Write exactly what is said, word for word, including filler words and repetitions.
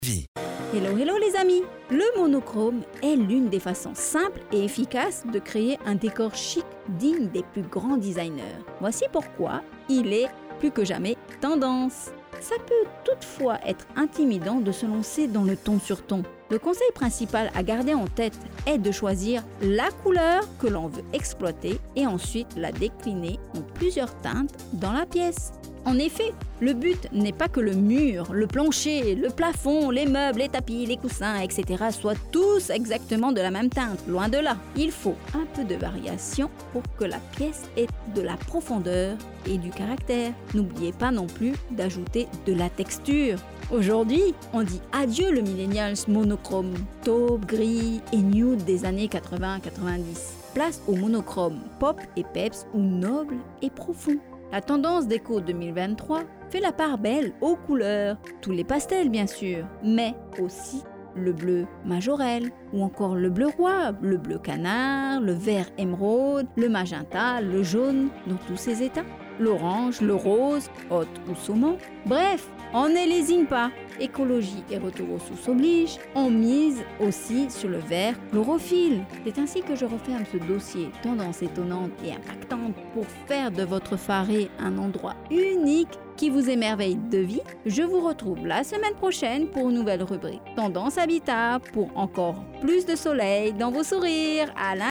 Vie. Hello, hello les amis! Le monochrome est l'une des façons simples et efficaces de créer un décor chic digne des plus grands designers. Voici pourquoi il est plus que jamais tendance. Ça peut toutefois être intimidant de se lancer dans le ton sur ton. Le conseil principal à garder en tête est de choisir la couleur que l'on veut exploiter et ensuite la décliner en plusieurs teintes dans la pièce. En effet, le but n'est pas que le mur, le plancher, le plafond, les meubles, les tapis, les coussins, et cetera soient tous exactement de la même teinte, loin de là. Il faut un peu de variation pour que la pièce ait de la profondeur et du caractère. N'oubliez pas non plus d'ajouter de la texture. Aujourd'hui, on dit adieu le millennials monochrome, taupe, gris et nude des années quatre-vingts quatre-vingt-dix. Place au monochrome pop et peps ou noble et profond. La tendance déco deux mille vingt-trois fait la part belle aux couleurs, tous les pastels bien sûr, mais aussi le bleu majorel ou encore le bleu roi, le bleu canard, le vert émeraude, le magenta, le jaune dans tous ses états, l'orange, le rose, hôte ou saumon. Bref, on ne lésine pas. Écologie et retour aux sources oblige, on mise aussi sur le vert chlorophylle. C'est ainsi que je referme ce dossier tendance étonnante et impactante pour faire de votre faré un endroit unique qui vous émerveille de vie. Je vous retrouve la semaine prochaine pour une nouvelle rubrique Tendance Habitat pour encore plus de soleil dans vos sourires. À